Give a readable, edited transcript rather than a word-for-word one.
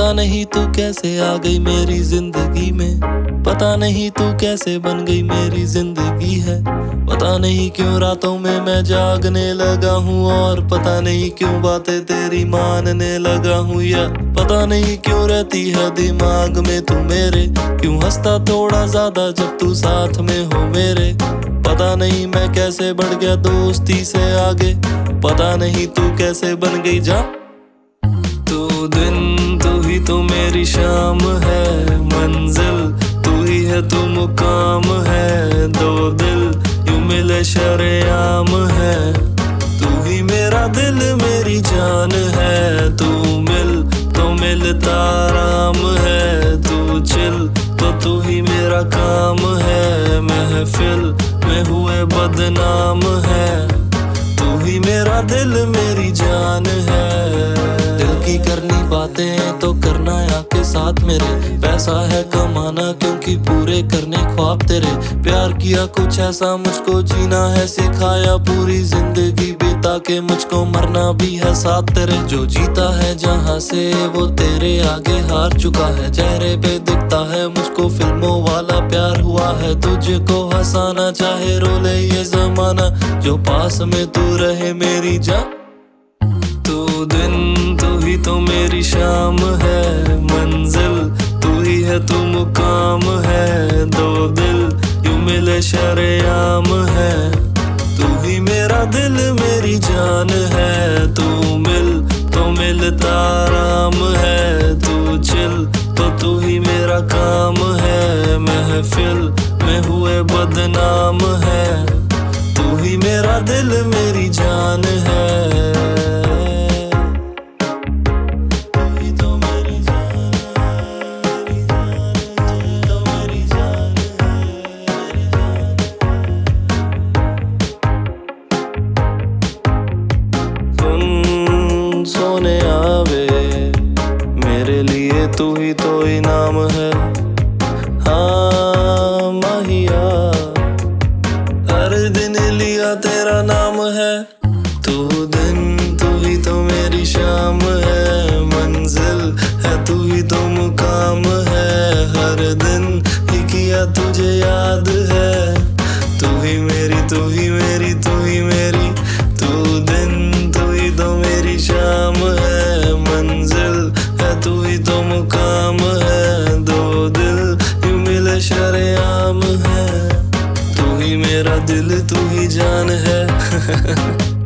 पता नहीं तू कैसे आ गई मेरी जिंदगी में, पता नहीं तू कैसे बन गई मेरी जिंदगी है। पता नहीं क्यों रातों में मैं जागने लगा हूँ, और पता नहीं क्यों बातें तेरी मानने लगा हूँ। या पता नहीं क्यों रहती है दिमाग में तू मेरे, क्यों हंसता थोड़ा ज्यादा जब तू साथ में हो मेरे। पता नहीं मैं कैसे बढ़ गया दोस्ती से आगे, पता नहीं तू कैसे बन गई जा। तू दिन तू ही तो मेरी शाम है, मंजिल तू ही है तू मुकाम है। दो दिल यूं मिले शरेआम है, तू ही मेरा दिल मेरी जान है। तू मिल तो मिलता आराम है, तू चिल तो तू ही मेरा काम है। महफिल में हुए बदनाम है, तू ही मेरा दिल मेरी जान है। दिल की करनी बातें तो करना आके साथ मेरे, पैसा है कमाना क्योंकि पूरे करने ख्वाब तेरे। प्यार किया कुछ ऐसा मुझको जीना है सिखाया, पूरी जिंदगी बिता के मुझको मरना भी है साथ तेरे। जो जीता है जहाँ से वो तेरे आगे हार चुका है, चेहरे पे दिखता है मुझको फिल्मों वाला प्यार हुआ है। तुझको हंसाना चाहे रोले ये जमाना, जो पास में तू रहे मेरी जान। तू दिन तू ही तो मेरी शाम है, मंजिल तू ही है तू मुकाम है। दो दिल यूं मिले शरेआम है, तू ही मेरा दिल मेरी जान है। तू मिल तो मिलता आराम है, तू चिल तो तू ही मेरा काम है। महफिल में हुए बदनाम है, तू ही मेरा दिल मेरी जान है। सोने आवे मेरे लिए तू ही तो इनाम है। हाँ माहिया हर दिन लिया तेरा नाम है। तू दिन तू ही तो मेरी शाम है, मंजिल है तू ही तो मुकाम है। हर दिन ही किया तुझे याद है, तू ही मेरी तू ही मेरी तू ही मेरी। तू दिन तू ही तो मेरी शाम है, मंजिल है तू ही तो मुकाम है। दो दिल यूं मिले शरेआम है, तू ही मेरा दिल तू ही जान है।